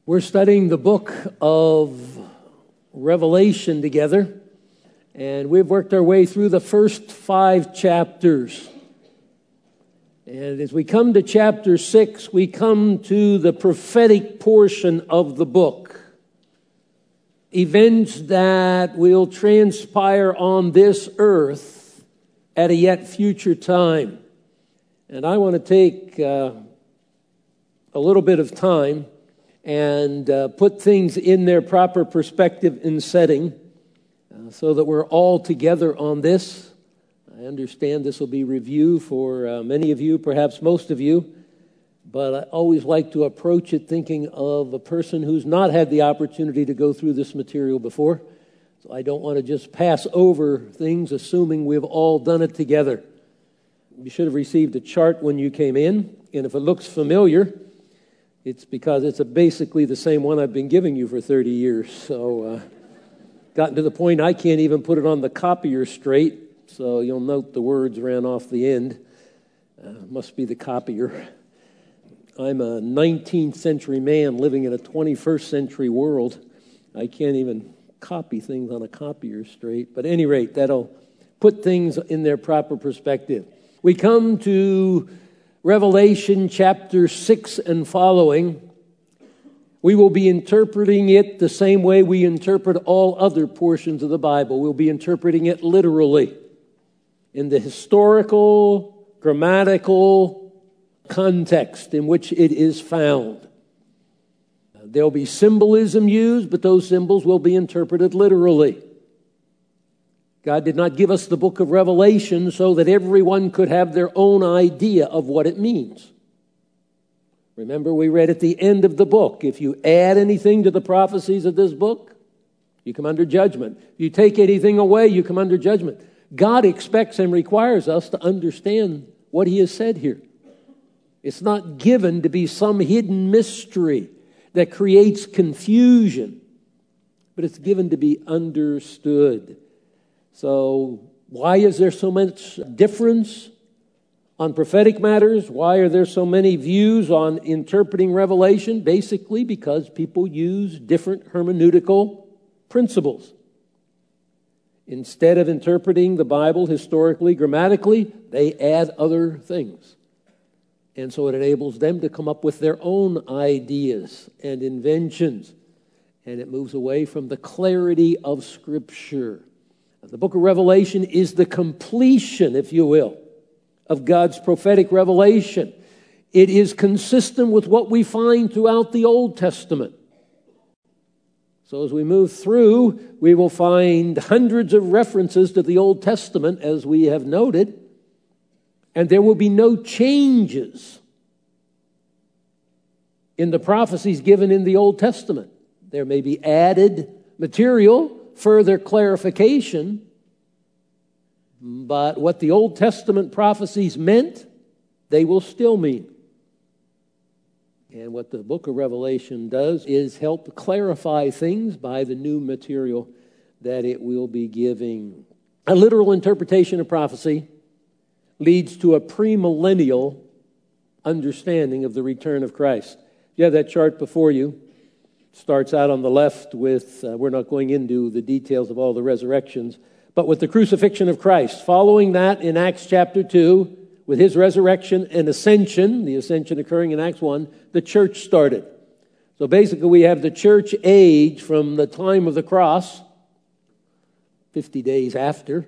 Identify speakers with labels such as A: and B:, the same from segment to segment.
A: We're studying the book of Revelation together, and we've worked our way through the first 5 chapters. And as we come to chapter 6, we come to the prophetic portion of the book. Events that will transpire on this earth at a yet future time. And I want to take a little bit of time and put things in their proper perspective and setting so that we're all together on this. I understand this will be review for many of you, perhaps most of you, but I always like to approach it thinking of a person who's not had the opportunity to go through this material before. So I don't want to just pass over things assuming we've all done it together. You should have received a chart when you came in, and if it looks familiar, it's because it's basically the same one I've been giving you for 30 years. So gotten to the point I can't even put it on the copier straight. So you'll note the words ran off the end. Must be the copier. I'm a 19th century man living in a 21st century world. I can't even copy things on a copier straight. But at any rate, that'll put things in their proper perspective. We come to Revelation chapter 6 and following. We will be interpreting it the same way we interpret all other portions of the Bible. We'll be interpreting it literally in the historical, grammatical context in which it is found. There'll be symbolism used, but those symbols will be interpreted literally. God did not give us the book of Revelation so that everyone could have their own idea of what it means. Remember, we read at the end of the book, if you add anything to the prophecies of this book, you come under judgment. If you take anything away, you come under judgment. God expects and requires us to understand what He has said here. It's not given to be some hidden mystery that creates confusion, but it's given to be understood. So why is there so much difference on prophetic matters? Why are there so many views on interpreting Revelation? Basically because people use different hermeneutical principles. Instead of interpreting the Bible historically, grammatically, they add other things. And so it enables them to come up with their own ideas and inventions. And it moves away from the clarity of Scripture. The book of Revelation is the completion, if you will, of God's prophetic revelation. It is consistent with what we find throughout the Old Testament. So as we move through, we will find hundreds of references to the Old Testament, as we have noted, and there will be no changes in the prophecies given in the Old Testament. There may be added material, further clarification, but what the Old Testament prophecies meant, they will still mean. And what the book of Revelation does is help clarify things by the new material that it will be giving. A literal interpretation of prophecy leads to a premillennial understanding of the return of Christ. You have that chart before you. Starts out on the left with, we're not going into the details of all the resurrections, but with the crucifixion of Christ. Following that in Acts chapter 2, with His resurrection and ascension, the ascension occurring in Acts 1, the church started. So basically we have the church age from the time of the cross, 50 days after,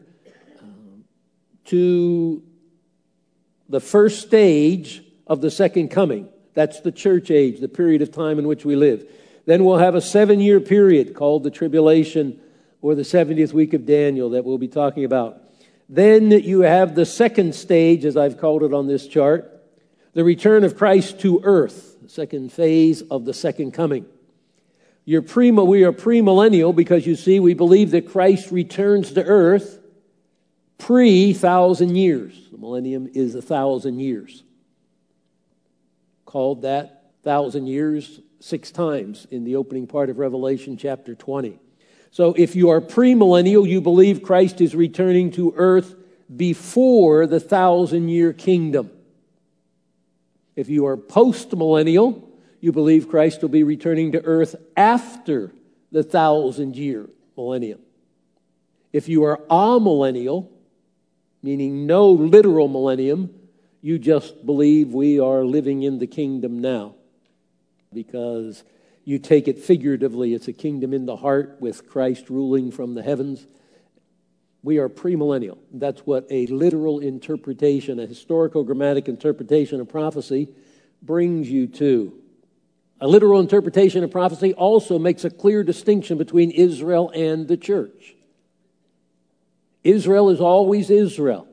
A: to the first stage of the second coming. That's the church age, the period of time in which we live. Then we'll have a 7-year period called the tribulation or the 70th week of Daniel that we'll be talking about. Then you have the second stage, as I've called it on this chart, the return of Christ to earth, the second phase of the second coming. We are premillennial because, you see, we believe that Christ returns to earth pre-1,000 years. The millennium is 1,000 years. Called that 1,000 years 6 times in the opening part of Revelation chapter 20. So if you are premillennial, you believe Christ is returning to earth before the 1,000-year kingdom. If you are postmillennial, you believe Christ will be returning to earth after the 1,000-year millennium. If you are amillennial, meaning no literal millennium, you just believe we are living in the kingdom now, because you take it figuratively. It's a kingdom in the heart with Christ ruling from the heavens. We are premillennial. That's what a literal interpretation, a historical grammatic interpretation of prophecy brings you to. A literal interpretation of prophecy also makes a clear distinction between Israel and the church. Israel is always Israel.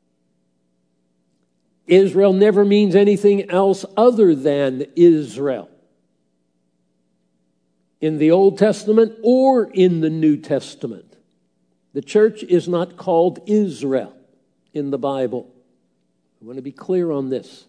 A: Israel never means anything else other than Israel. In the Old Testament or in the New Testament. The church is not called Israel in the Bible. I want to be clear on this.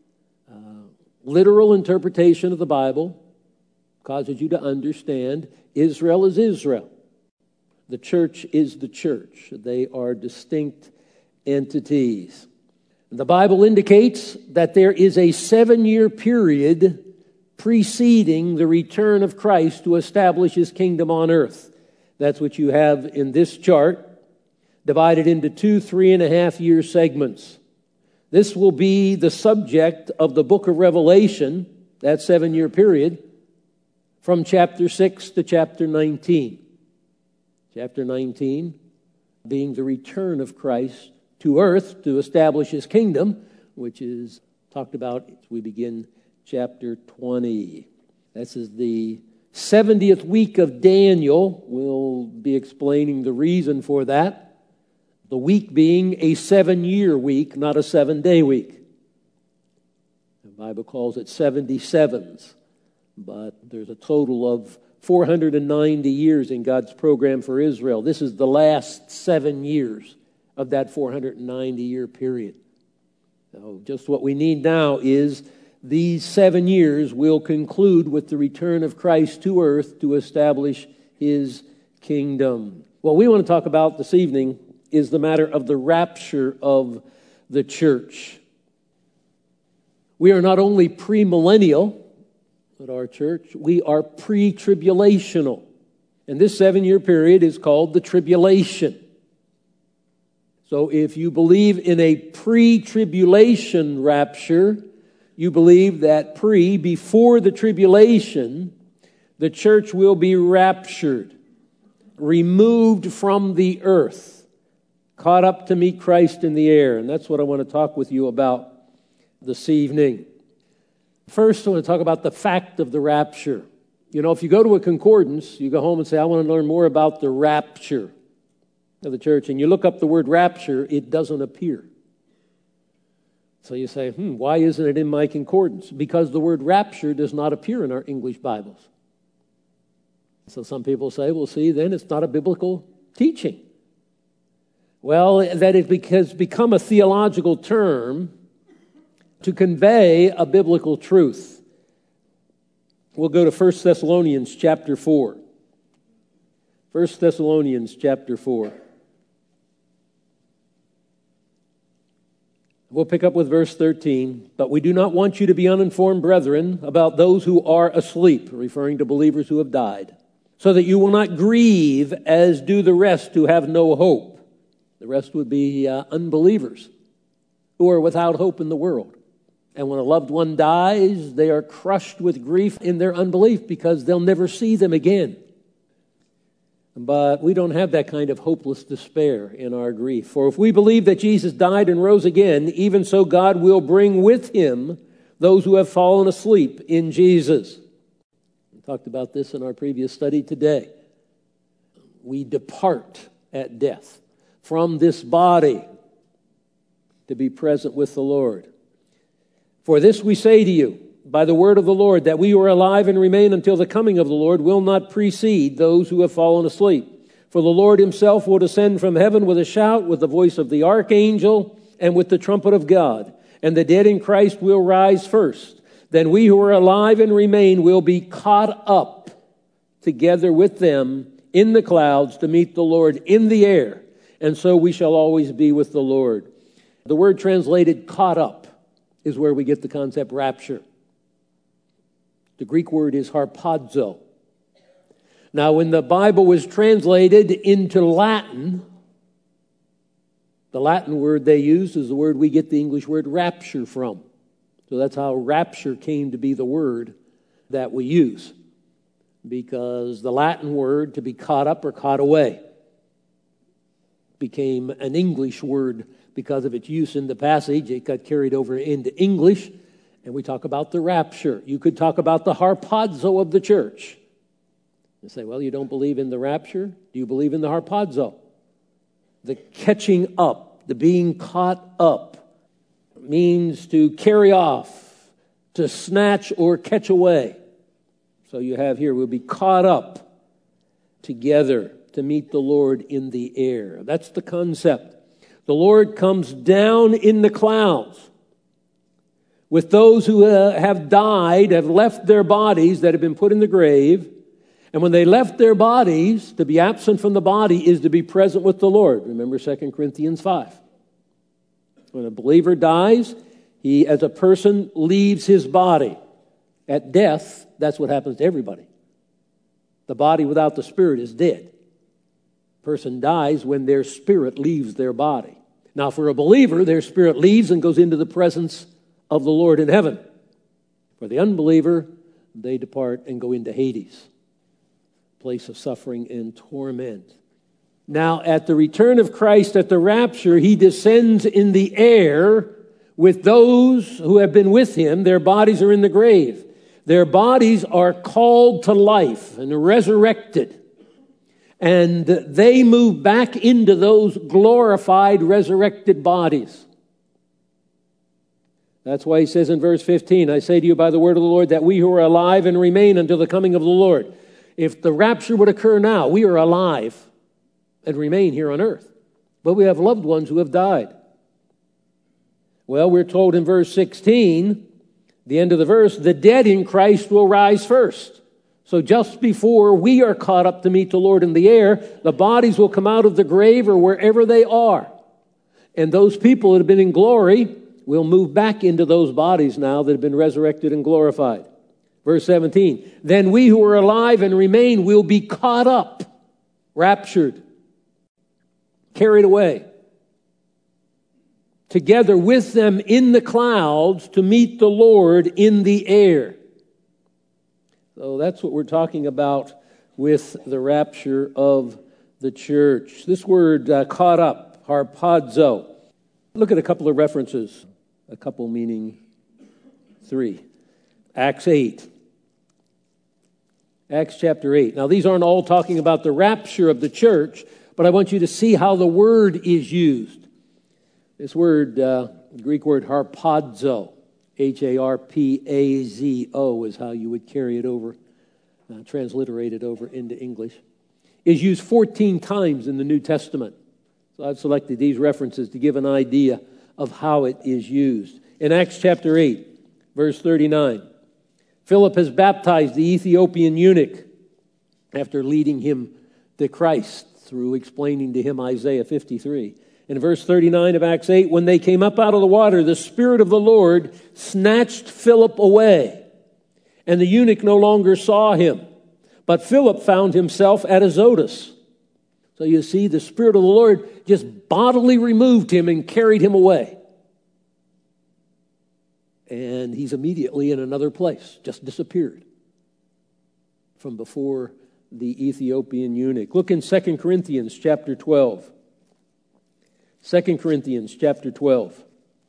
A: Literal interpretation of the Bible causes you to understand Israel is Israel. The church is the church. They are distinct entities. The Bible indicates that there is a 7-year period preceding the return of Christ to establish his kingdom on earth. That's what you have in this chart, divided into 2 3.5-year segments. This will be the subject of the book of Revelation, that 7-year period, from chapter 6 to chapter 19. Chapter 19 being the return of Christ to earth to establish his kingdom, which is talked about as we begin chapter 20. This is the 70th week of Daniel. We'll be explaining the reason for that. The week being a 7-year week, not a 7-day week. The Bible calls it 77s, but there's a total of 490 years in God's program for Israel. This is the last 7 years of that 490-year period. So just what we need now is these 7 years will conclude with the return of Christ to earth to establish his kingdom. What we want to talk about this evening is the matter of the rapture of the church. We are not only premillennial at our church, we are pre-tribulational. And this 7-year period is called the tribulation. So if you believe in a pre-tribulation rapture, you believe that before the tribulation, the church will be raptured, removed from the earth, caught up to meet Christ in the air. And that's what I want to talk with you about this evening. First, I want to talk about the fact of the rapture. You know, if you go to a concordance, you go home and say, I want to learn more about the rapture of the church, and you look up the word rapture, it doesn't appear. So you say, why isn't it in my concordance? Because the word rapture does not appear in our English Bibles. So some people say, well, see, then it's not a biblical teaching. Well, that it has become a theological term to convey a biblical truth. We'll go to 1 Thessalonians chapter 4. 1 Thessalonians chapter 4. We'll pick up with verse 13. But we do not want you to be uninformed, brethren, about those who are asleep, referring to believers who have died, so that you will not grieve as do the rest who have no hope. The rest would be unbelievers who are without hope in the world. And when a loved one dies, they are crushed with grief in their unbelief because they'll never see them again. But we don't have that kind of hopeless despair in our grief. For if we believe that Jesus died and rose again, even so God will bring with him those who have fallen asleep in Jesus. We talked about this in our previous study today. We depart at death from this body to be present with the Lord. For this we say to you, by the word of the Lord, that we who are alive and remain until the coming of the Lord will not precede those who have fallen asleep. For the Lord himself will descend from heaven with a shout, with the voice of the archangel, and with the trumpet of God. And the dead in Christ will rise first. Then we who are alive and remain will be caught up together with them in the clouds to meet the Lord in the air. And so we shall always be with the Lord. The word translated caught up is where we get the concept rapture. The Greek word is harpazo. Now, when the Bible was translated into Latin, the Latin word they used is the word we get the English word rapture from. So that's how rapture came to be the word that we use, because the Latin word to be caught up or caught away became an English word because of its use in the passage. It got carried over into English, and we talk about the rapture. You could talk about the harpazo of the church. You say, well, you don't believe in the rapture? Do you believe in the harpazo? The catching up, the being caught up, means to carry off, to snatch or catch away. So you have here, we'll be caught up together to meet the Lord in the air. That's the concept. The Lord comes down in the clouds with those who have died, have left their bodies that have been put in the grave. And when they left their bodies, to be absent from the body is to be present with the Lord. Remember 2 Corinthians 5. When a believer dies, he as a person leaves his body. At death, that's what happens to everybody. The body without the spirit is dead. Person dies when their spirit leaves their body. Now, for a believer, their spirit leaves and goes into the presence of the Lord in heaven. For the unbeliever, they depart and go into Hades, place of suffering and torment. Now, at the return of Christ at the rapture, he descends in the air with those who have been with him. Their bodies are in the grave. Their bodies are called to life and resurrected. And they move back into those glorified, resurrected bodies. That's why he says in verse 15, I say to you by the word of the Lord that we who are alive and remain until the coming of the Lord. If the rapture would occur now, we are alive and remain here on earth. But we have loved ones who have died. Well, we're told in verse 16, the end of the verse, the dead in Christ will rise first. So just before we are caught up to meet the Lord in the air, the bodies will come out of the grave or wherever they are. And those people that have been in glory will move back into those bodies now that have been resurrected and glorified. Verse 17, then we who are alive and remain will be caught up, raptured, carried away, together with them in the clouds to meet the Lord in the air. So that's what we're talking about with the rapture of the church. This word caught up, harpazo. Look at a couple of references, a couple meaning three. Acts 8. Acts chapter 8. Now these aren't all talking about the rapture of the church, but I want you to see how the word is used. This word, Greek word harpazo, Harpazo is how you would carry it over, transliterate it over into English, is used 14 times in the New Testament. So I've selected these references to give an idea of how it is used. In Acts chapter 8, verse 39, Philip has baptized the Ethiopian eunuch after leading him to Christ through explaining to him Isaiah 53. In verse 39 of Acts 8, when they came up out of the water, the Spirit of the Lord snatched Philip away, and the eunuch no longer saw him. But Philip found himself at Azotus. So you see, the Spirit of the Lord just bodily removed him and carried him away. And he's immediately in another place, just disappeared from before the Ethiopian eunuch. Look in 2 Corinthians chapter 12. 2 Corinthians chapter 12.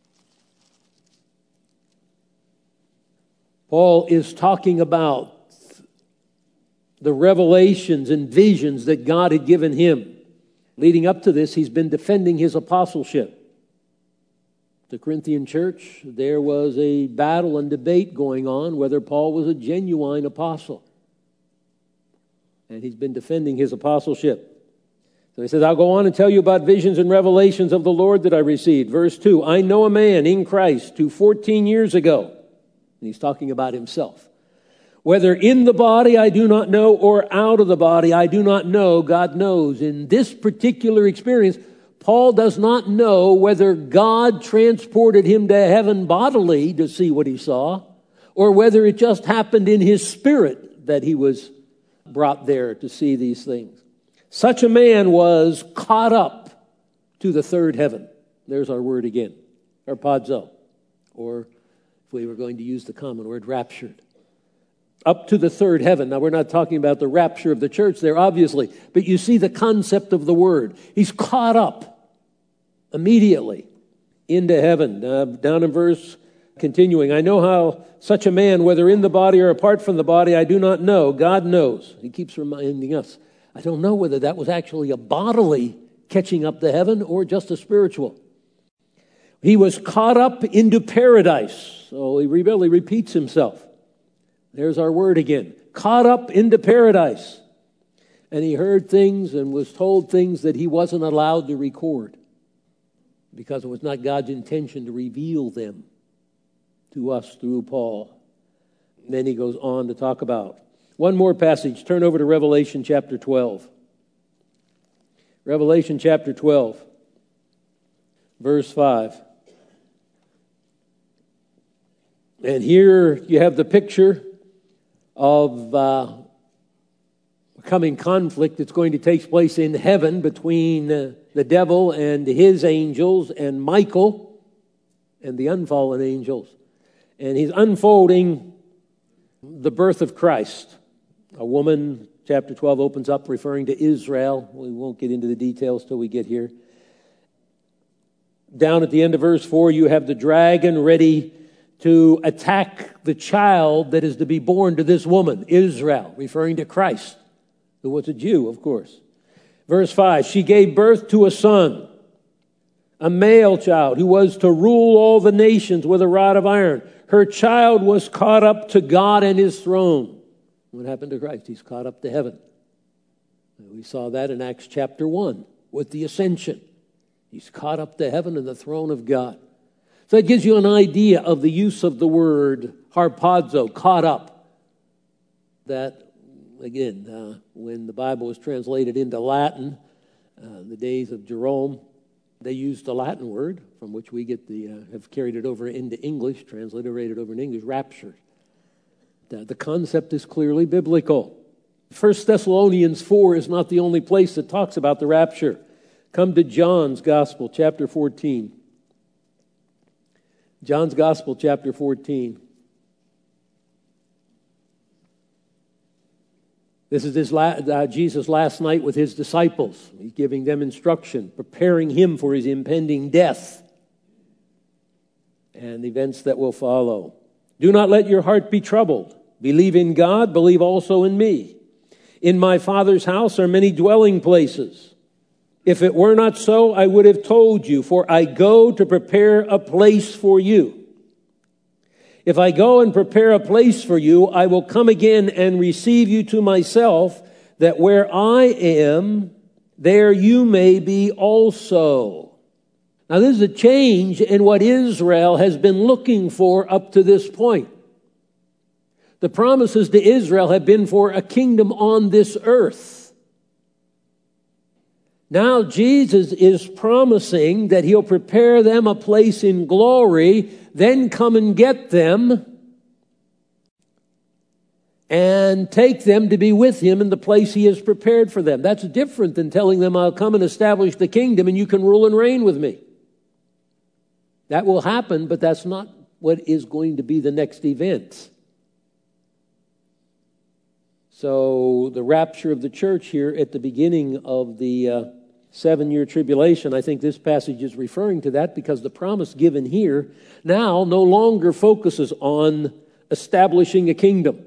A: Paul is talking about the revelations and visions that God had given him. Leading up to this, he's been defending his apostleship. The Corinthian church, there was a battle and debate going on whether Paul was a genuine apostle. And he's been defending his apostleship. So he says, I'll go on and tell you about visions and revelations of the Lord that I received. Verse 2, I know a man in Christ who 14 years ago, and he's talking about himself, whether in the body I do not know or out of the body I do not know, God knows. In this particular experience, Paul does not know whether God transported him to heaven bodily to see what he saw, or whether it just happened in his spirit that he was brought there to see these things. Such a man was caught up to the third heaven. There's our word again, harpazo, or if we were going to use the common word, raptured. Up to the third heaven. Now, we're not talking about the rapture of the church there, obviously, but you see the concept of the word. He's caught up immediately into heaven. Down in verse, continuing, I know how such a man, whether in the body or apart from the body, I do not know. God knows. He keeps reminding us. I don't know whether that was actually a bodily catching up to heaven or just a spiritual. He was caught up into paradise. So he really repeats himself. There's our word again. Caught up into paradise. And he heard things and was told things that he wasn't allowed to record because it was not God's intention to reveal them to us through Paul. And then he goes on to talk about one more passage. Turn over to Revelation chapter 12. Revelation chapter 12, verse 5. And here you have the picture of a coming conflict that's going to take place in heaven between the devil and his angels and Michael and the unfallen angels. And he's unfolding the birth of Christ. A woman, chapter 12 opens up referring to Israel. We won't get into the details till we get here. Down at the end of verse 4, you have the dragon ready to attack the child that is to be born to this woman, Israel, referring to Christ, who was a Jew, of course. Verse 5, she gave birth to a son, a male child, who was to rule all the nations with a rod of iron. Her child was caught up to God and his throne. What happened to Christ? He's caught up to heaven. We saw that in Acts chapter 1 with the ascension. He's caught up to heaven and the throne of God. So it gives you an idea of the use of the word harpazo, caught up. That, again, when the Bible was translated into Latin, the days of Jerome, they used the Latin word from which we get have carried it over into English, transliterated over in English, rapture. The concept is clearly biblical. 1 Thessalonians 4 is not the only place that talks about the rapture. Come to John's Gospel, chapter 14. John's Gospel, chapter 14. This is Jesus' last night with his disciples. He's giving them instruction, preparing him for his impending death and the events that will follow. Do not let your heart be troubled. Believe in God, believe also in me. In my Father's house are many dwelling places. If it were not so, I would have told you, for I go to prepare a place for you. If I go and prepare a place for you, I will come again and receive you to myself, that where I am, there you may be also. Now, this is a change in what Israel has been looking for up to this point. The promises to Israel have been for a kingdom on this earth. Now Jesus is promising that he'll prepare them a place in glory, then come and get them and take them to be with him in the place he has prepared for them. That's different than telling them, I'll come and establish the kingdom and you can rule and reign with me. That will happen, but that's not what is going to be the next event. So the rapture of the church here at the beginning of the 7-year tribulation, I think this passage is referring to that because the promise given here now no longer focuses on establishing a kingdom.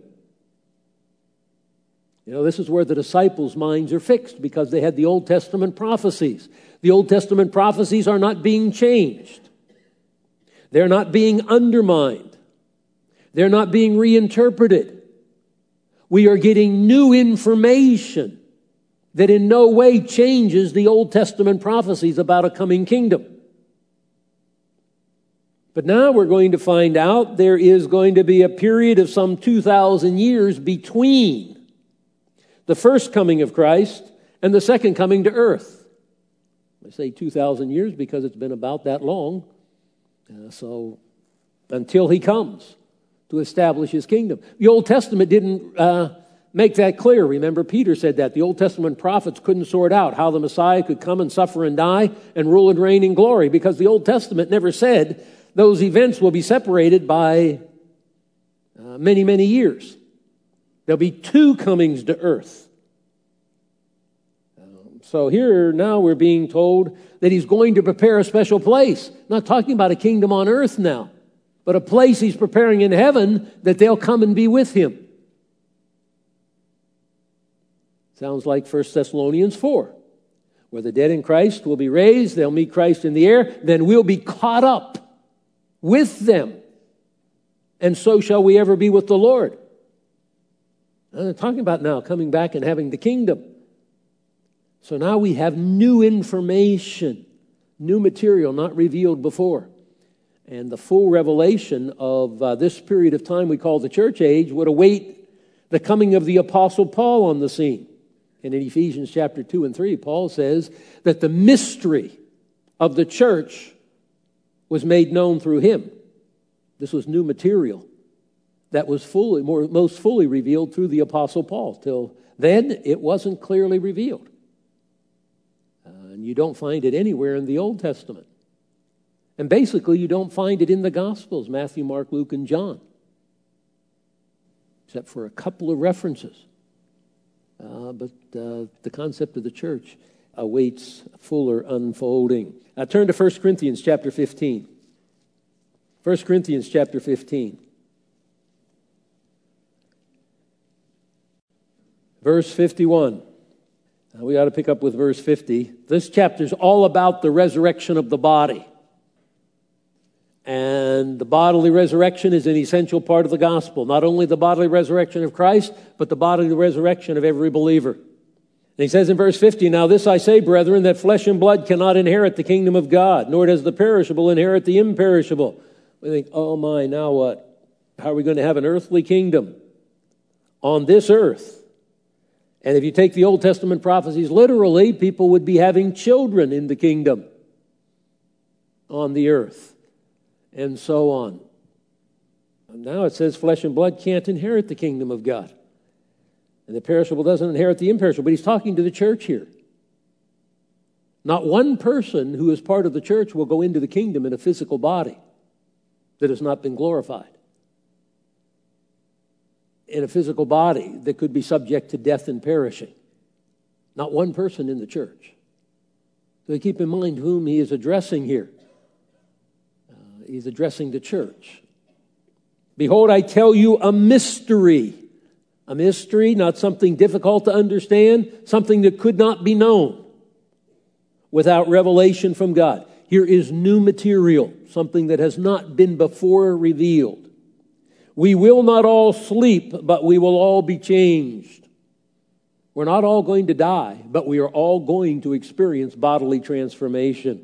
A: You know, this is where the disciples' minds are fixed because they had the Old Testament prophecies. The Old Testament prophecies are not being changed. They're not being undermined. They're not being reinterpreted. We are getting new information that in no way changes the Old Testament prophecies about a coming kingdom. But now we're going to find out there is going to be a period of some 2,000 years between the first coming of Christ and the second coming to earth. I say 2,000 years because it's been about that long. So until he comes. to establish his kingdom. The Old Testament didn't make that clear. Remember, Peter said that. The Old Testament prophets couldn't sort out how the Messiah could come and suffer and die and rule and reign in glory, because the Old Testament never said those events will be separated by many, many years. There'll be two comings to earth. So here now we're being told that he's going to prepare a special place. Not talking about a kingdom on earth now, but a place he's preparing in heaven that they'll come and be with him. Sounds like 1 Thessalonians 4, where the dead in Christ will be raised, they'll meet Christ in the air, then we'll be caught up with them. And so shall we ever be with the Lord. I'm talking about now coming back and having the kingdom. So now we have new information, new material not revealed before. And the full revelation of this period of time we call the church age would await the coming of the Apostle Paul on the scene. And in Ephesians chapter 2 and 3, Paul says that the mystery of the church was made known through him. This was new material that was most fully revealed through the Apostle Paul. Till then, it wasn't clearly revealed. And you don't find it anywhere in the Old Testament. And basically, you don't find it in the Gospels, Matthew, Mark, Luke, and John, except for a couple of references. But the concept of the church awaits fuller unfolding. Turn to 1 Corinthians chapter 15. 1 Corinthians chapter 15. Verse 51. We ought to pick up with verse 50. This chapter is all about the resurrection of the body. And the bodily resurrection is an essential part of the gospel. Not only the bodily resurrection of Christ, but the bodily resurrection of every believer. And he says in verse 50, "Now this I say, brethren, that flesh and blood cannot inherit the kingdom of God, nor does the perishable inherit the imperishable." We think, oh my, now what? How are we going to have an earthly kingdom on this earth? And if you take the Old Testament prophecies literally, people would be having children in the kingdom on the earth, and so on. And now it says flesh and blood can't inherit the kingdom of God. And the perishable doesn't inherit the imperishable. But he's talking to the church here. Not one person who is part of the church will go into the kingdom in a physical body that has not been glorified. In a physical body that could be subject to death and perishing. Not one person in the church. So keep in mind whom he is addressing here. He's addressing the church. "Behold, I tell you a mystery." A mystery, not something difficult to understand, something that could not be known without revelation from God. Here is new material, something that has not been before revealed. "We will not all sleep, but we will all be changed." We're not all going to die, but we are all going to experience bodily transformation.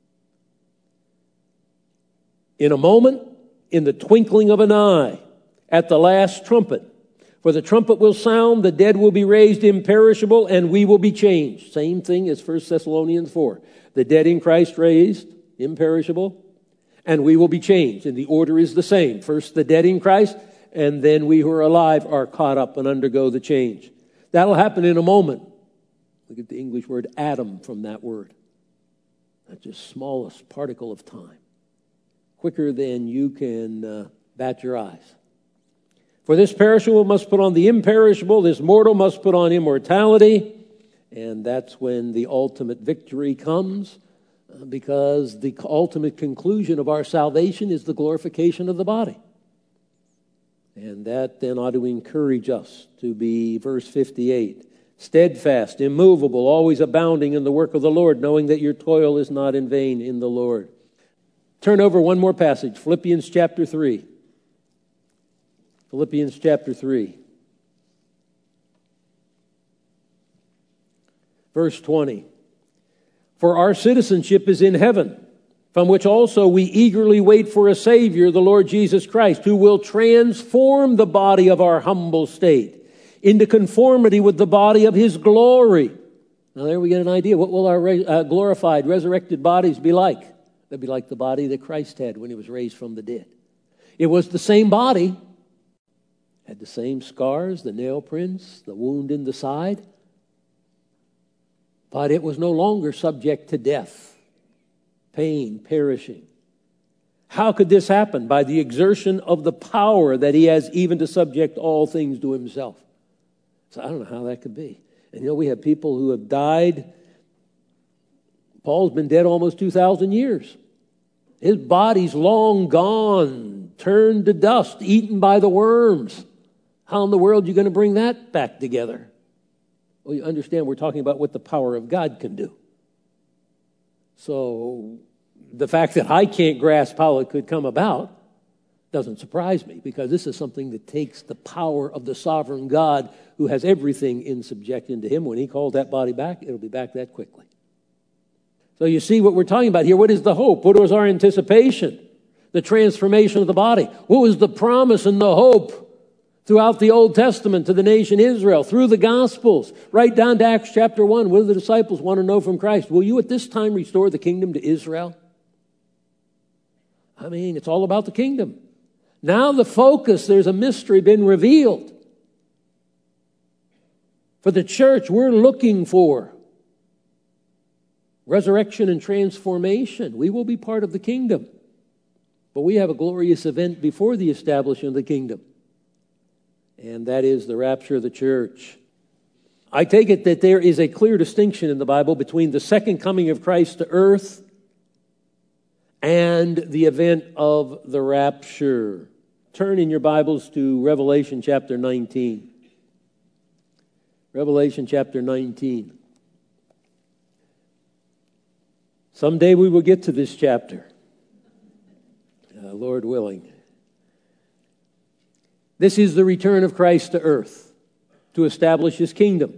A: "In a moment, in the twinkling of an eye, at the last trumpet. For the trumpet will sound, the dead will be raised imperishable, and we will be changed." Same thing as 1 Thessalonians 4. The dead in Christ raised, imperishable, and we will be changed. And the order is the same. First the dead in Christ, and then we who are alive are caught up and undergo the change. That'll happen in a moment. Look at the English word atom from that word. That's the smallest particle of time. Quicker than you can bat your eyes. "For this perishable must put on the imperishable, this mortal must put on immortality." And that's when the ultimate victory comes, because the ultimate conclusion of our salvation is the glorification of the body. And that then ought to encourage us to be, verse 58, "Steadfast, immovable, always abounding in the work of the Lord, knowing that your toil is not in vain in the Lord." Turn over one more passage, Philippians chapter 3. Philippians chapter 3. Verse 20. "For our citizenship is in heaven, from which also we eagerly wait for a Savior, the Lord Jesus Christ, who will transform the body of our humble state into conformity with the body of his glory." Now there we get an idea. What will our glorified, resurrected bodies be like? They'll be like the body that Christ had when he was raised from the dead. It was the same body. Had the same scars, the nail prints, the wound in the side. But it was no longer subject to death, pain, perishing. How could this happen? By the exertion of the power that he has even to subject all things to himself. So I don't know how that could be. And we have people who have died. Paul's been dead almost 2,000 years. His body's long gone, turned to dust, eaten by the worms. How in the world are you going to bring that back together? Well, you understand we're talking about what the power of God can do. So the fact that I can't grasp how it could come about doesn't surprise me, because this is something that takes the power of the sovereign God who has everything in subjection to him. When he calls that body back, it'll be back that quickly. So you see what we're talking about here. What is the hope? What was our anticipation? The transformation of the body. What was the promise and the hope throughout the Old Testament to the nation Israel, through the Gospels, right down to Acts chapter 1? What do the disciples want to know from Christ? Will you at this time restore the kingdom to Israel? I mean, it's all about the kingdom. Now the focus, there's a mystery been revealed. For the church, we're looking for resurrection and transformation. We will be part of the kingdom. But we have a glorious event before the establishment of the kingdom. And that is the rapture of the church. I take it that there is a clear distinction in the Bible between the second coming of Christ to earth and the event of the rapture. Turn in your Bibles to Revelation chapter 19. Revelation chapter 19. Someday we will get to this chapter, Lord willing. This is the return of Christ to earth to establish his kingdom.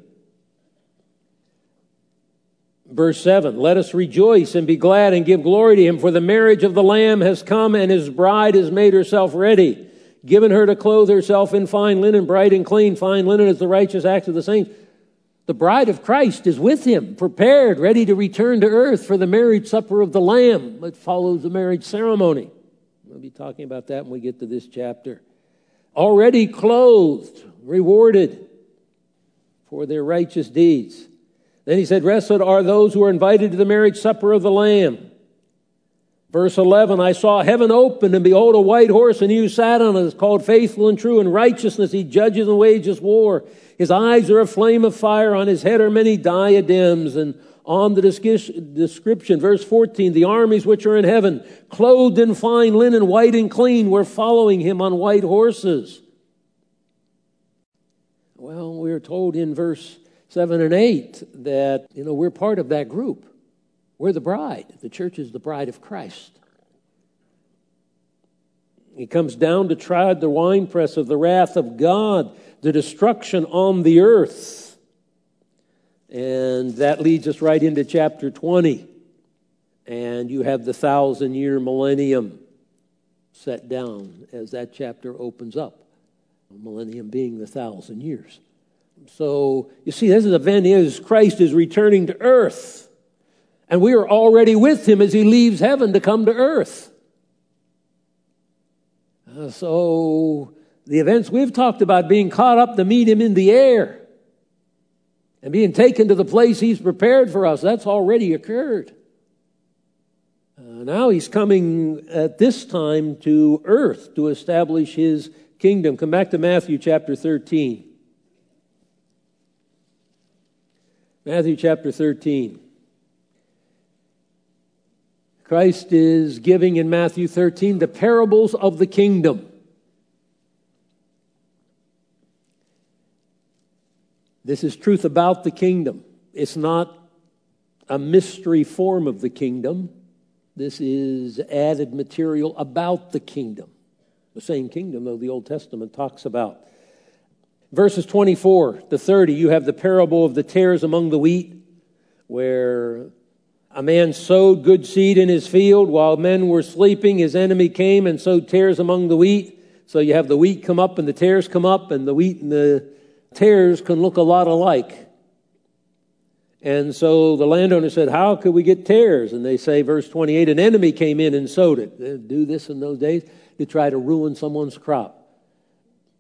A: Verse 7, let us rejoice and be glad and give glory to him, for the marriage of the Lamb has come, and his bride has made herself ready, given her to clothe herself in fine linen, bright and clean. Fine linen is the righteous acts of the saints. The bride of Christ is with him, prepared, ready to return to earth for the marriage supper of the Lamb. It follows the marriage ceremony. We'll be talking about that when we get to this chapter. Already clothed, rewarded for their righteous deeds. Then he said, blessed are those who are invited to the marriage supper of the Lamb. Verse 11, I saw heaven open, and behold, a white horse, and he who sat on it is called Faithful and True. In righteousness he judges and wages war. His eyes are a flame of fire. On his head are many diadems. And on the description, verse 14, the armies which are in heaven, clothed in fine linen, white and clean, were following him on white horses. Well, we're told in verse 7 and 8 that, we're part of that group. We're the bride. The church is the bride of Christ. He comes down to tread the winepress of the wrath of God, the destruction on the earth. And that leads us right into chapter 20. And you have the 1,000-year millennium set down as that chapter opens up. Millennium being the 1,000 years. So, you see, this event is Christ is returning to earth. And we are already with him as he leaves heaven to come to earth. So the events we've talked about, being caught up to meet him in the air and being taken to the place he's prepared for us, that's already occurred. Now he's coming at this time to earth to establish his kingdom. Come back to Matthew chapter 13. Matthew chapter 13. Christ is giving in Matthew 13 the parables of the kingdom. This is truth about the kingdom. It's not a mystery form of the kingdom. This is added material about the kingdom. The same kingdom, though, the Old Testament talks about. Verses 24 to 30, you have the parable of the tares among the wheat, where a man sowed good seed in his field. While men were sleeping, his enemy came and sowed tares among the wheat. So you have the wheat come up and the tares come up, and the wheat and the tares can look a lot alike. And so the landowner said, how could we get tares? And they say, verse 28, an enemy came in and sowed it. They'd do this in those days to try to ruin someone's crop.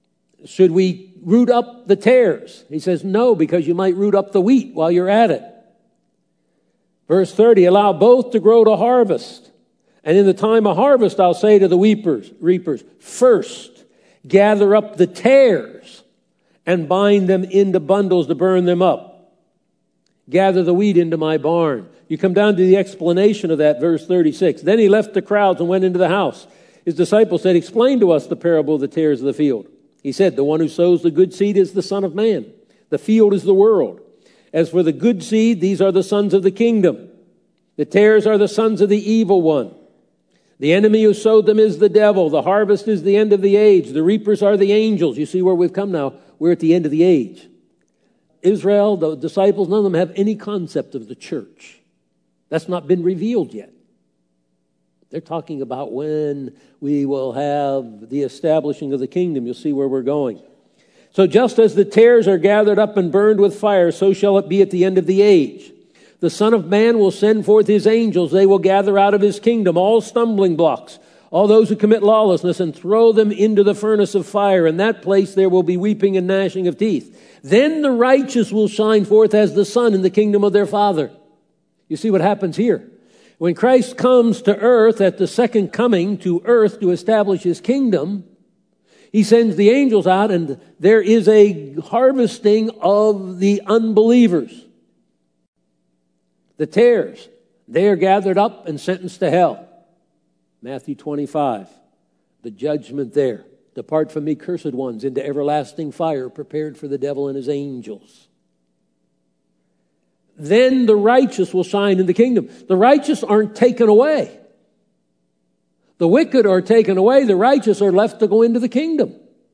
A: Should we root up the tares? He says, no, because you might root up the wheat while you're at it. Verse 30, allow both to grow to harvest. And in the time of harvest, I'll say to the reapers, first, gather up the tares and bind them into bundles to burn them up. Gather the wheat into my barn. You come down to the explanation of that, verse 36. Then he left the crowds and went into the house. His disciples said, explain to us the parable of the tares of the field. He said, the one who sows the good seed is the Son of Man. The field is the world. As for the good seed, these are the sons of the kingdom. The tares are the sons of the evil one. The enemy who sowed them is the devil. The harvest is the end of the age. The reapers are the angels. You see where we've come now. We're at the end of the age. Israel, the disciples, none of them have any concept of the church. That's not been revealed yet. They're talking about when we will have the establishing of the kingdom. You'll see where we're going. So just as the tares are gathered up and burned with fire, so shall it be at the end of the age. The Son of Man will send forth his angels. They will gather out of his kingdom all stumbling blocks, all those who commit lawlessness, and throw them into the furnace of fire. In that place there will be weeping and gnashing of teeth. Then the righteous will shine forth as the sun in the kingdom of their Father. You see what happens here. When Christ comes to earth at the second coming to earth to establish his kingdom, he sends the angels out, and there is a harvesting of the unbelievers. The tares, they are gathered up and sentenced to hell. Matthew 25, the judgment there. Depart from me, cursed ones, into everlasting fire, prepared for the devil and his angels. Then the righteous will shine in the kingdom. The righteous aren't taken away. The wicked are taken away. The righteous are left to go into the kingdom.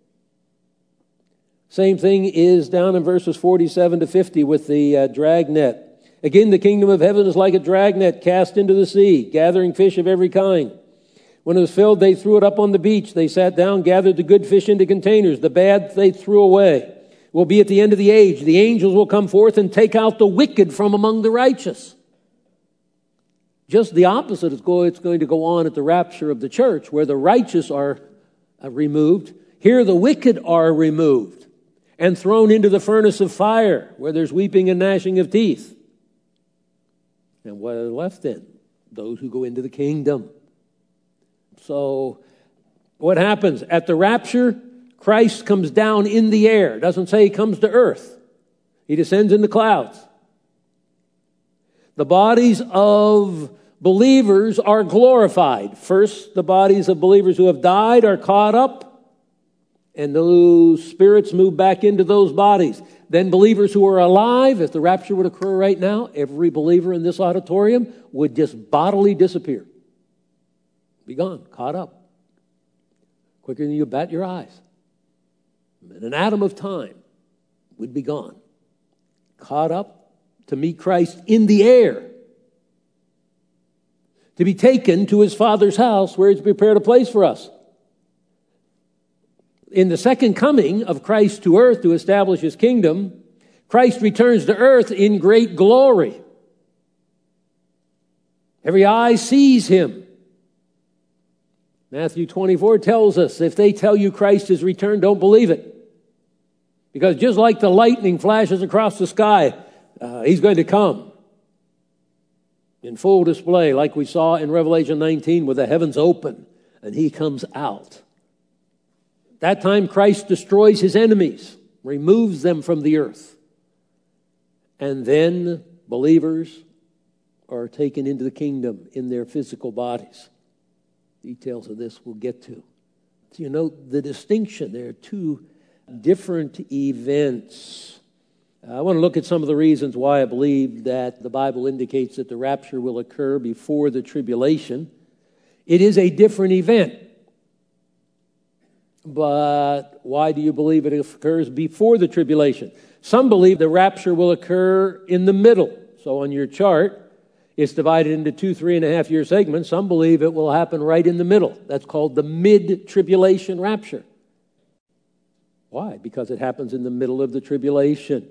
A: Same thing is down in verses 47 to 50 with the dragnet. Again, the kingdom of heaven is like a dragnet cast into the sea, gathering fish of every kind. When it was filled, they threw it up on the beach. They sat down, gathered the good fish into containers. The bad they threw away. Will be at the end of the age. The angels will come forth and take out the wicked from among the righteous. Just the opposite is going to go on at the rapture of the church, where the righteous are removed. Here the wicked are removed and thrown into the furnace of fire, where there's weeping and gnashing of teeth. And what are left then? Those who go into the kingdom. So what happens? At the rapture, Christ comes down in the air. It doesn't say he comes to earth. He descends in the clouds. The bodies of believers are glorified. First, the bodies of believers who have died are caught up, and those spirits move back into those bodies. Then believers who are alive, if the rapture would occur right now, every believer in this auditorium would just bodily disappear. Be gone, caught up. Quicker than you bat your eyes. In an atom of time, we'd be gone. Caught up to meet Christ in the air. To be taken to his Father's house where he's prepared a place for us. In the second coming of Christ to earth to establish his kingdom, Christ returns to earth in great glory. Every eye sees him. Matthew 24 tells us, if they tell you Christ has returned, don't believe it. Because just like the lightning flashes across the sky, he's going to come in full display, like we saw in Revelation 19, with the heavens open, and he comes out. That time Christ destroys his enemies, removes them from the earth. And then believers are taken into the kingdom in their physical bodies. Details of this we'll get to. So you know the distinction. There are two different events. I want to look at some of the reasons why I believe that the Bible indicates that the rapture will occur before the tribulation. It is a different event. But why do you believe it occurs before the tribulation? Some believe the rapture will occur in the middle. So on your chart, it's divided into 2 3.5 year segments. Some believe it will happen right in the middle. That's called the mid-tribulation rapture. Why? Because it happens in the middle of the tribulation.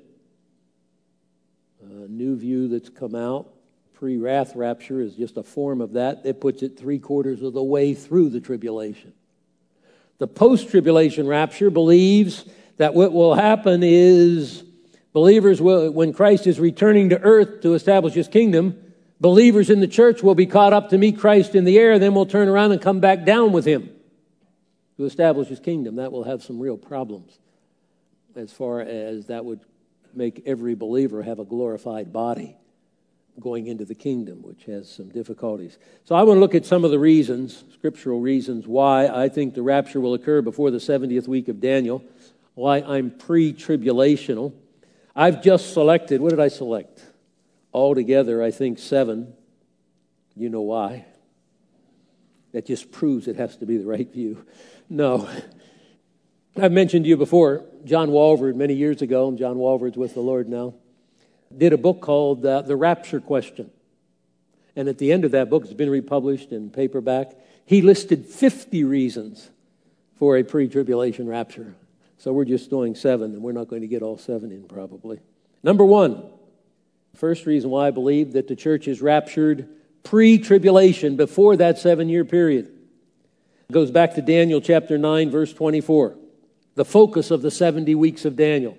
A: A new view that's come out, pre-wrath rapture, is just a form of that. It puts it 3/4 of the way through the tribulation. The post-tribulation rapture believes that what will happen is believers will, when Christ is returning to earth to establish his kingdom, believers in the church will be caught up to meet Christ in the air, then we'll turn around and come back down with him to establish his kingdom. That will have some real problems as far as that would make every believer have a glorified body going into the kingdom, which has some difficulties. So I want to look at some of the reasons, scriptural reasons, why I think the rapture will occur before the 70th week of Daniel, why I'm pre-tribulational. I've just selected, what did I select? Altogether, I think 7. You know why? That just proves it has to be the right view. No. I've mentioned to you before, John Walvoord, many years ago, John Walvoord's with the Lord now, did a book called The Rapture Question. And at the end of that book, it's been republished in paperback, he listed 50 reasons for a pre-tribulation rapture. So we're just doing 7, and we're not going to get all 7 in probably. Number 1, first reason why I believe that the church is raptured pre-tribulation, before that 7-year period. It goes back to Daniel chapter 9, verse 24. The focus of the 70 weeks of Daniel.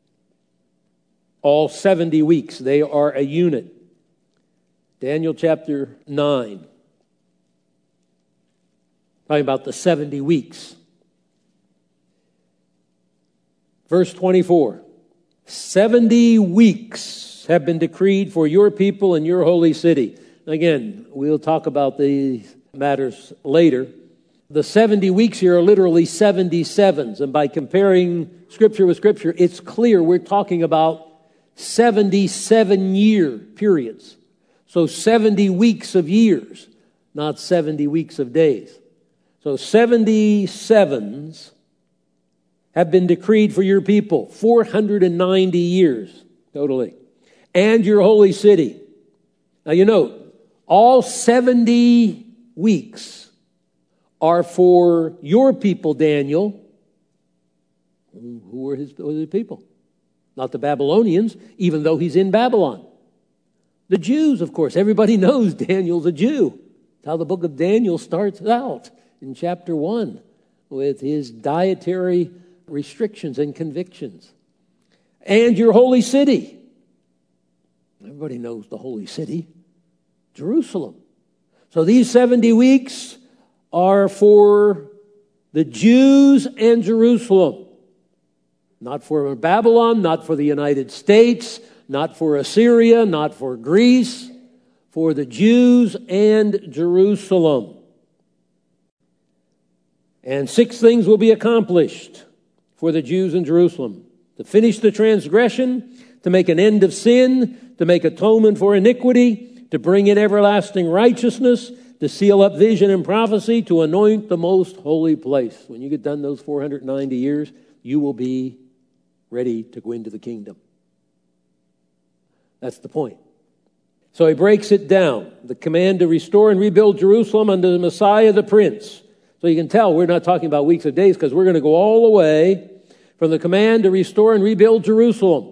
A: All 70 weeks, they are a unit. Daniel chapter 9. Talking about the 70 weeks. Verse 24. 70 weeks have been decreed for your people and your holy city. Again, we'll talk about these matters later. The 70 weeks here are literally 77s. And by comparing Scripture with Scripture, it's clear we're talking about 77-year periods. So 70 weeks of years, not 70 weeks of days. So 77s have been decreed for your people, 490 years totally, and your holy city. Now you note, all 70 weeks are for your people, Daniel. Who were his people? Not the Babylonians, even though he's in Babylon. The Jews, of course. Everybody knows Daniel's a Jew. That's how the book of Daniel starts out in chapter 1 with his dietary restrictions and convictions. And your holy city. Everybody knows the holy city, Jerusalem. So these 70 weeks are for the Jews and Jerusalem. Not for Babylon, not for the United States, not for Assyria, not for Greece, for the Jews and Jerusalem. And 6 things will be accomplished for the Jews in Jerusalem. To finish the transgression, to make an end of sin, to make atonement for iniquity, to bring in everlasting righteousness, to seal up vision and prophecy, to anoint the most holy place. When you get done those 490 years, you will be ready to go into the kingdom. That's the point. So he breaks it down. The command to restore and rebuild Jerusalem under the Messiah the Prince. So you can tell we're not talking about weeks or days, because we're going to go all the way from the command to restore and rebuild Jerusalem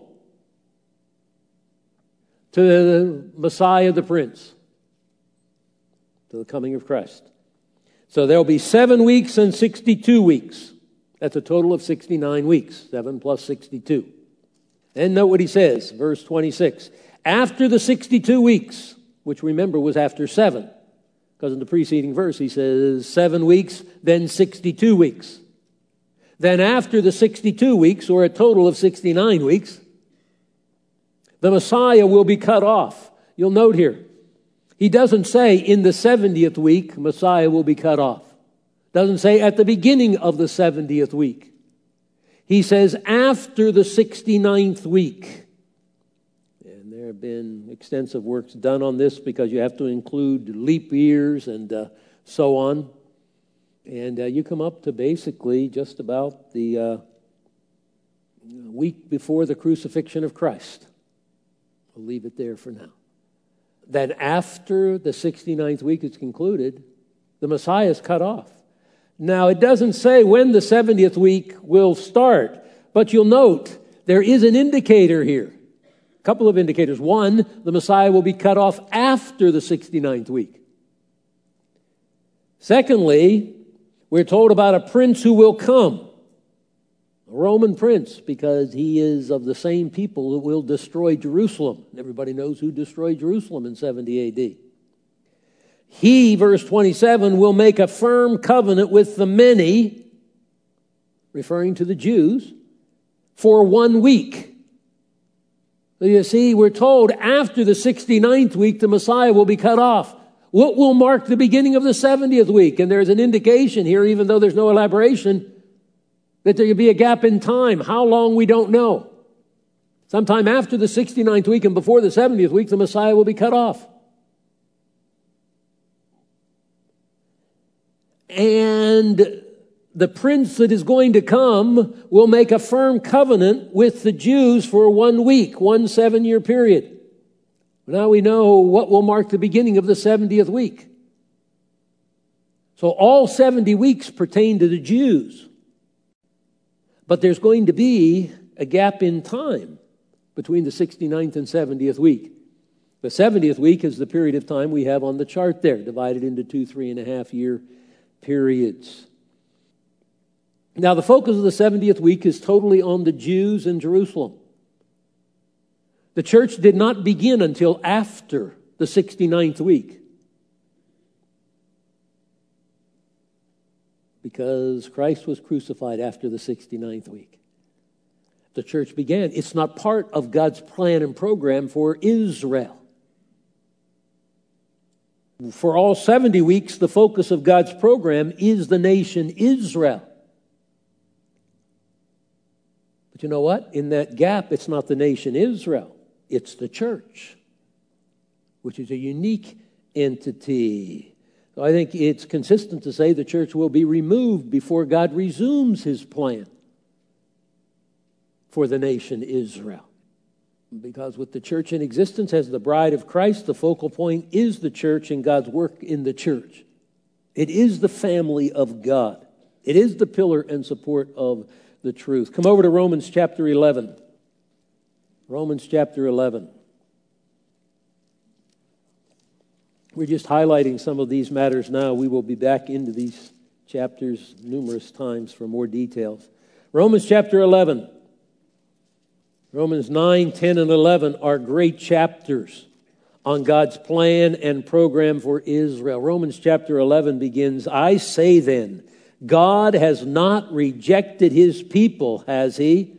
A: to the Messiah the Prince, to the coming of Christ. So there'll be 7 weeks and 62 weeks. That's a total of 69 weeks, 7 plus 62. And note what he says, verse 26. After the 62 weeks, which remember was after 7, because in the preceding verse he says 7 weeks, then 62 weeks. Then after the 62 weeks, or a total of 69 weeks, the Messiah will be cut off. You'll note here, he doesn't say in the 70th week, Messiah will be cut off. Doesn't say at the beginning of the 70th week. He says after the 69th week. And there have been extensive works done on this, because you have to include leap years and so on. And you come up to basically just about the week before the crucifixion of Christ. We'll leave it there for now. Then after the 69th week is concluded, the Messiah is cut off. Now, it doesn't say when the 70th week will start, but you'll note there is an indicator here. A couple of indicators. One, the Messiah will be cut off after the 69th week. Secondly, we're told about a prince who will come. a Roman prince, because he is of the same people that will destroy Jerusalem. Everybody knows who destroyed Jerusalem in 70 A.D. He, verse 27, will make a firm covenant with the many, referring to the Jews, for 1 week. So you see, we're told after the 69th week, the Messiah will be cut off. What will mark the beginning of the 70th week? And there's an indication here, even though there's no elaboration, that there could be a gap in time. How long, we don't know. Sometime after the 69th week and before the 70th week, the Messiah will be cut off. And the prince that is going to come will make a firm covenant with the Jews for 1 week, 1 7-year period. Now we know what will mark the beginning of the 70th week. So all 70 weeks pertain to the Jews. But there's going to be a gap in time between the 69th and 70th week. The 70th week is the period of time we have on the chart there, divided into 2 3.5-year periods. Now, the focus of the 70th week is totally on the Jews in Jerusalem. The church did not begin until after the 69th week, because Christ was crucified after the 69th week. The church began. It's not part of God's plan and program for Israel. For all 70 weeks, the focus of God's program is the nation Israel. But you know what? In that gap, it's not the nation Israel. It's the church, which is a unique entity. So I think it's consistent to say the church will be removed before God resumes his plan for the nation Israel. Because with the church in existence as the bride of Christ, the focal point is the church and God's work in the church. It is the family of God. It is the pillar and support of the truth. Come over to Romans chapter 11. Romans chapter 11. We're just highlighting some of these matters now. We will be back into these chapters numerous times for more details. Romans chapter 11. Romans 9, 10, and 11 are great chapters on God's plan and program for Israel. Romans chapter 11 begins, I say then, God has not rejected his people, has he?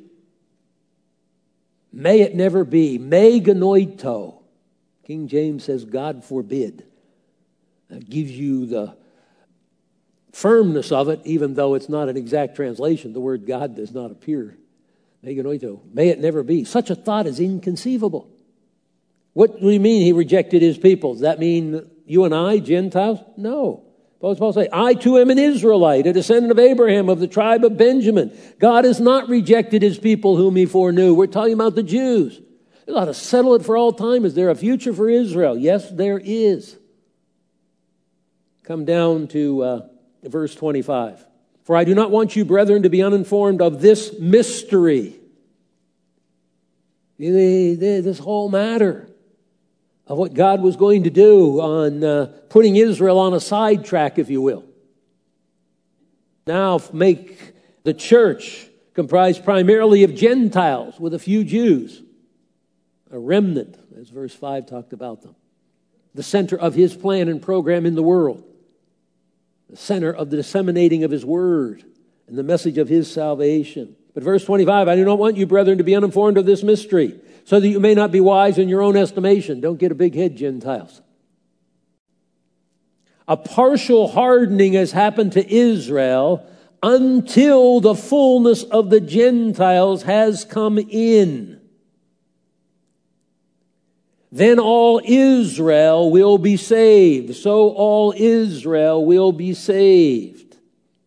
A: May it never be. Me genoito. King James says, God forbid. That gives you the firmness of it, even though it's not an exact translation. The word God does not appear. Me genoito. May it never be. Such a thought is inconceivable. What do you mean he rejected his people? Does that mean you and I, Gentiles? No. What does Paul say? I too am an Israelite, a descendant of Abraham, of the tribe of Benjamin. God has not rejected his people whom he foreknew. We're talking about the Jews. They ought to settle it for all time. Is there a future for Israel? Yes, there is. Come down to verse 25. For I do not want you, brethren, to be uninformed of this mystery. This whole matter of what God was going to do on putting Israel on a sidetrack, if you will. Now make the church comprised primarily of Gentiles with a few Jews. A remnant, as verse 5 talked about them. The center of his plan and program in the world. The center of the disseminating of his word and the message of his salvation. But verse 25, I do not want you, brethren, to be uninformed of this mystery, so that you may not be wise in your own estimation. Don't get a big head, Gentiles. A partial hardening has happened to Israel until the fullness of the Gentiles has come in. Then all Israel will be saved. So all Israel will be saved.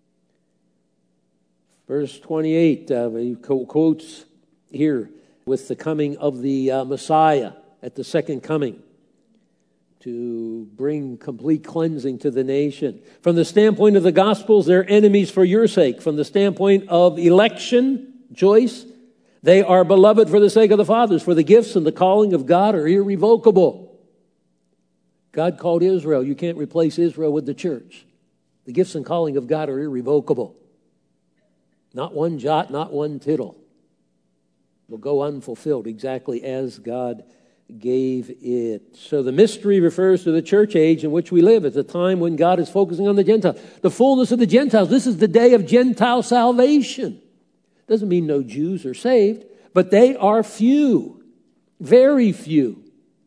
A: Verse 28, he quotes here with the coming of the Messiah at the second coming to bring complete cleansing to the nation. From the standpoint of the Gospels, they're enemies for your sake. From the standpoint of election, choice, they are beloved for the sake of the fathers, for the gifts and the calling of God are irrevocable. God called Israel. You can't replace Israel with the church. The gifts and calling of God are irrevocable. Not one jot, not one tittle will go unfulfilled, exactly as God gave it. So the mystery refers to the church age in which we live. It's a time when God is focusing on the Gentiles. The fullness of the Gentiles. This is the day of Gentile salvation. Doesn't mean no Jews are saved, but they are few, very few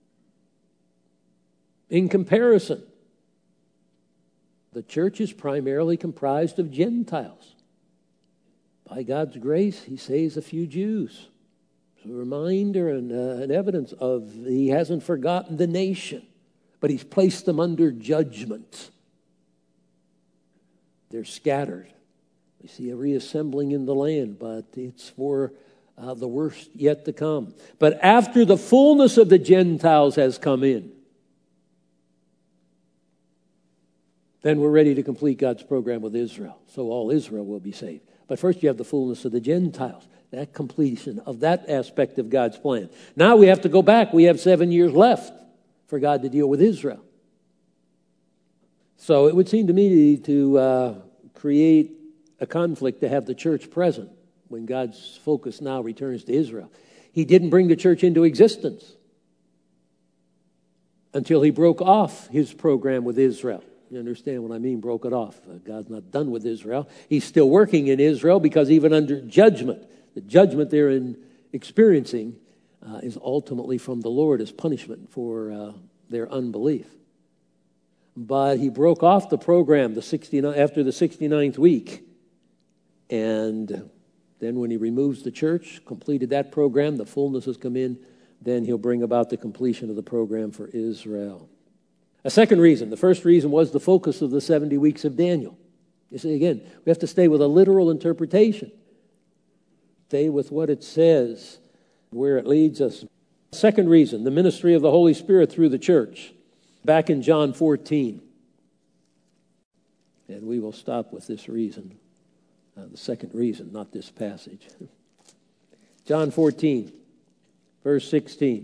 A: in comparison. The church is primarily comprised of Gentiles. By God's grace, he saves a few Jews. It's a reminder and an evidence of he hasn't forgotten the nation, but he's placed them under judgment. They're scattered. We see a reassembling in the land, but it's for the worst yet to come. But after the fullness of the Gentiles has come in, then we're ready to complete God's program with Israel. So all Israel will be saved. But first you have the fullness of the Gentiles, that completion of that aspect of God's plan. Now we have to go back. We have 7 years left for God to deal with Israel. So it would seem to me to create a conflict to have the church present when God's focus now returns to Israel. He didn't bring the church into existence until he broke off his program with Israel. You understand what I mean, broke it off. God's not done with Israel. He's still working in Israel because even under judgment, the judgment they're experiencing is ultimately from the Lord as punishment for their unbelief. But he broke off the program after the 69th week. And then when he removes the church, completed that program, the fullness has come in, then he'll bring about the completion of the program for Israel. A second reason. The first reason was the focus of the 70 weeks of Daniel. You see, again, we have to stay with a literal interpretation. Stay with what it says, where it leads us. Second reason, the ministry of the Holy Spirit through the church. Back in John 14. And we will stop with this reason. The second reason, not this passage. John 14, verse 16.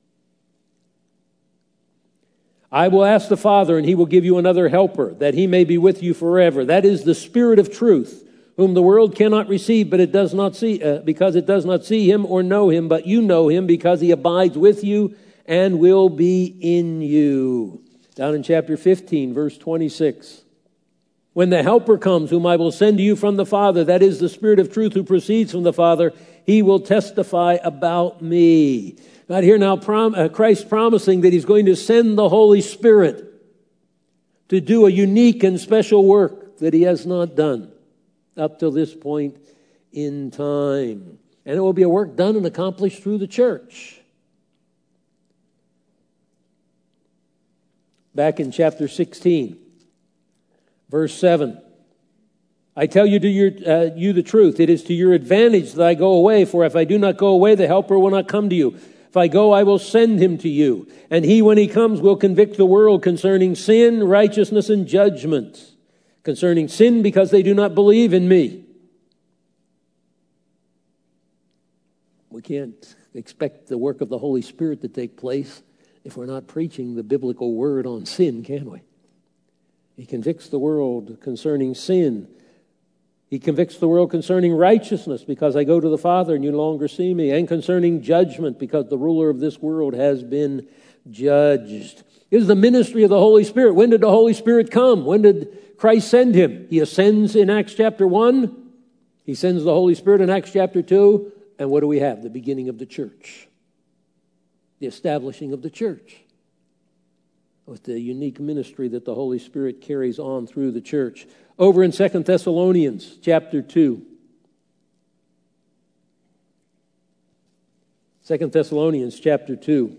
A: I will ask the Father, and he will give you another helper, that he may be with you forever. That is the Spirit of truth, whom the world cannot receive, but it does not see, because it does not see him or know him, but you know him, because he abides with you and will be in you. Down in chapter 15, verse 26. When the Helper comes, whom I will send to you from the Father, that is the Spirit of truth who proceeds from the Father, he will testify about me. God here now, Christ promising that he's going to send the Holy Spirit to do a unique and special work that he has not done up till this point in time. And it will be a work done and accomplished through the church. Back in chapter 16, verse 7. I tell you you the truth. It is to your advantage that I go away, for if I do not go away, the Helper will not come to you. If I go, I will send him to you. And he, when he comes, will convict the world concerning sin, righteousness, and judgment. Concerning sin, because they do not believe in me. We can't expect the work of the Holy Spirit to take place if we're not preaching the biblical word on sin, can we? He convicts the world concerning sin. He convicts the world concerning righteousness, because I go to the Father and you no longer see me, and concerning judgment, because the ruler of this world has been judged. It is the ministry of the Holy Spirit. When did the Holy Spirit come? When did Christ send him? He ascends in Acts chapter 1. He sends the Holy Spirit in Acts chapter 2. And what do we have? The beginning of the church. The establishing of the church. With the unique ministry that the Holy Spirit carries on through the church. Over in 2 Thessalonians chapter 2. 2 Thessalonians chapter 2.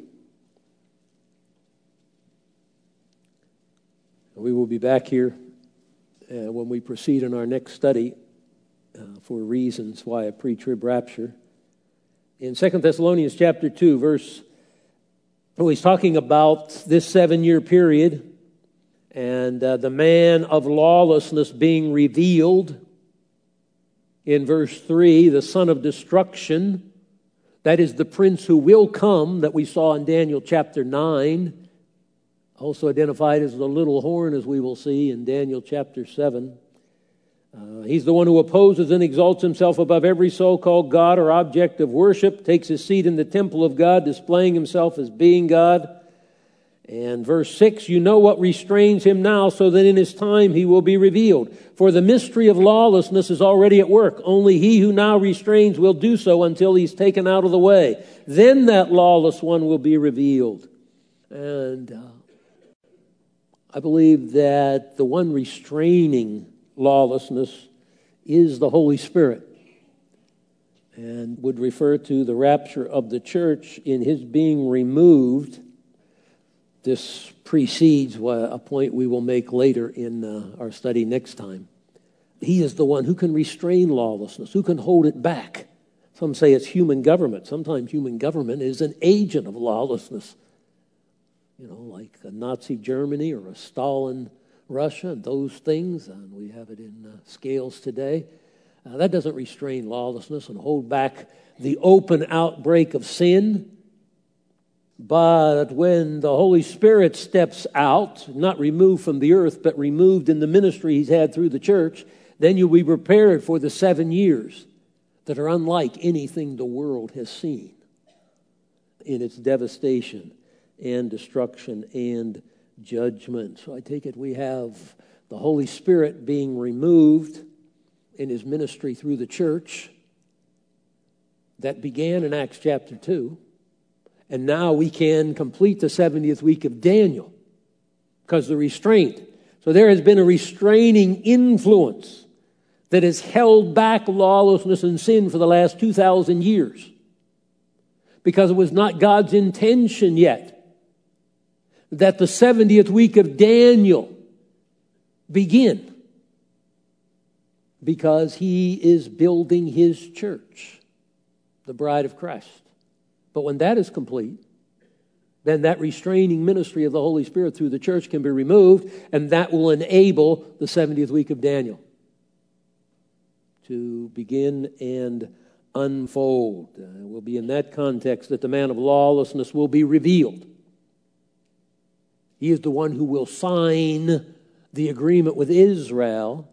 A: We will be back here when we proceed in our next study for reasons why a pre-trib rapture. In 2 Thessalonians chapter 2, verse, he's talking about this 7-year period and the man of lawlessness being revealed. In verse 3, the son of destruction, that is the prince who will come, that we saw in Daniel chapter 9, also identified as the little horn, as we will see in Daniel chapter 7. He's the one who opposes and exalts himself above every so-called God or object of worship, takes his seat in the temple of God, displaying himself as being God. And verse 6, you know what restrains him now, so that in his time he will be revealed. For the mystery of lawlessness is already at work. Only he who now restrains will do so until he's taken out of the way. Then that lawless one will be revealed. And I believe that the one restraining lawlessness is the Holy Spirit, and would refer to the rapture of the church in his being removed. This precedes a point we will make later in our study next time. He is the one who can restrain lawlessness, who can hold it back. Some say it's human government. Sometimes human government is an agent of lawlessness. Like a Nazi Germany or a Stalin Russia, those things, and we have it in scales today. That doesn't restrain lawlessness and hold back the open outbreak of sin. But when the Holy Spirit steps out, not removed from the earth, but removed in the ministry he's had through the church, then you'll be prepared for the 7 years that are unlike anything the world has seen in its devastation and destruction and judgment. So I take it we have the Holy Spirit being removed in his ministry through the church that began in Acts chapter 2. And now we can complete the 70th week of Daniel because the restraint. So there has been a restraining influence that has held back lawlessness and sin for the last 2,000 years because it was not God's intention yet that the 70th week of Daniel begin, because he is building his church, the bride of Christ. But when that is complete, then that restraining ministry of the Holy Spirit through the church can be removed, and that will enable the 70th week of Daniel to begin and unfold. It will be in that context that the man of lawlessness will be revealed. He is the one who will sign the agreement with Israel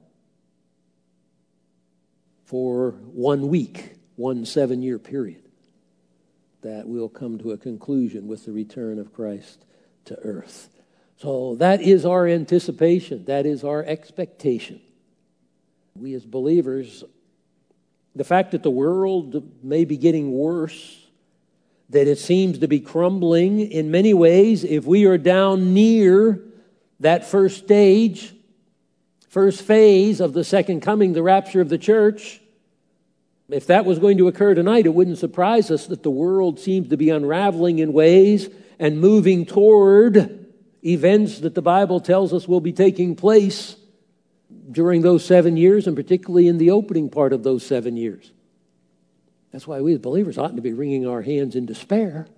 A: for 1 week, 1 7-year period. That will come to a conclusion with the return of Christ to earth. So that is our anticipation. That is our expectation. We as believers, the fact that the world may be getting worse, that it seems to be crumbling in many ways, if we are down near that first stage, first phase of the second coming, the rapture of the church, if that was going to occur tonight, it wouldn't surprise us that the world seems to be unraveling in ways and moving toward events that the Bible tells us will be taking place during those 7 years, and particularly in the opening part of those 7 years. That's why we as believers oughtn't to be wringing our hands in despair.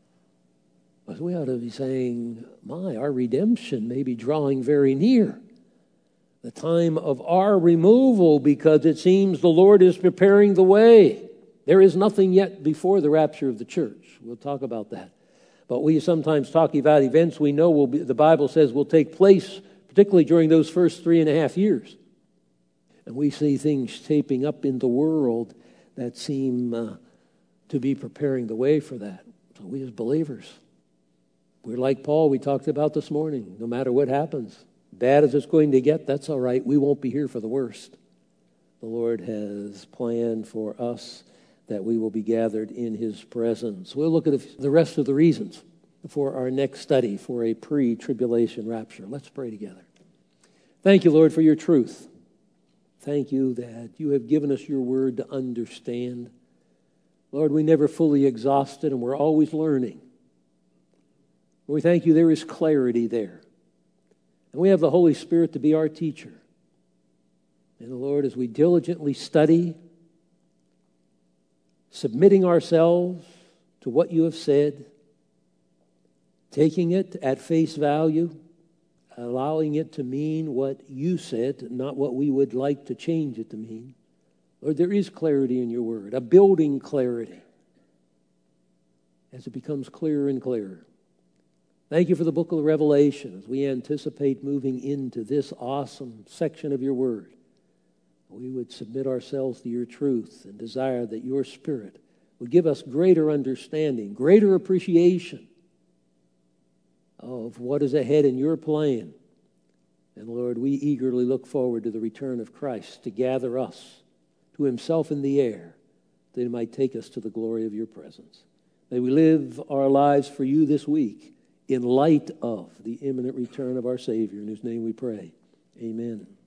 A: But we ought to be saying, our redemption may be drawing very near. The time of our removal, because it seems the Lord is preparing the way. There is nothing yet before the rapture of the church. We'll talk about that. But we sometimes talk about events we know the Bible says will take place, particularly during those first 3.5 years. And we see things shaping up in the world that seem to be preparing the way for that. So we as believers, we're like Paul we talked about this morning. No matter what happens, bad as it's going to get, that's all right. We won't be here for the worst. The Lord has planned for us that we will be gathered in his presence. We'll look at the rest of the reasons for our next study for a pre-tribulation rapture. Let's pray together. Thank you, Lord, for your truth. Thank you that you have given us your word to understand. Lord, we never fully exhaust it, and we're always learning. We thank you there is clarity there. And we have the Holy Spirit to be our teacher. And Lord, as we diligently study, submitting ourselves to what you have said, taking it at face value, allowing it to mean what you said, not what we would like to change it to mean. Lord, there is clarity in your word, a building clarity as it becomes clearer and clearer. Thank you for the book of Revelation as we anticipate moving into this awesome section of your word. we would submit ourselves to your truth and desire that your Spirit would give us greater understanding, greater appreciation of what is ahead in your plan. And Lord, we eagerly look forward to the return of Christ to gather us to himself in the air, that he might take us to the glory of your presence. May we live our lives for you this week in light of the imminent return of our Savior, in whose name we pray. Amen.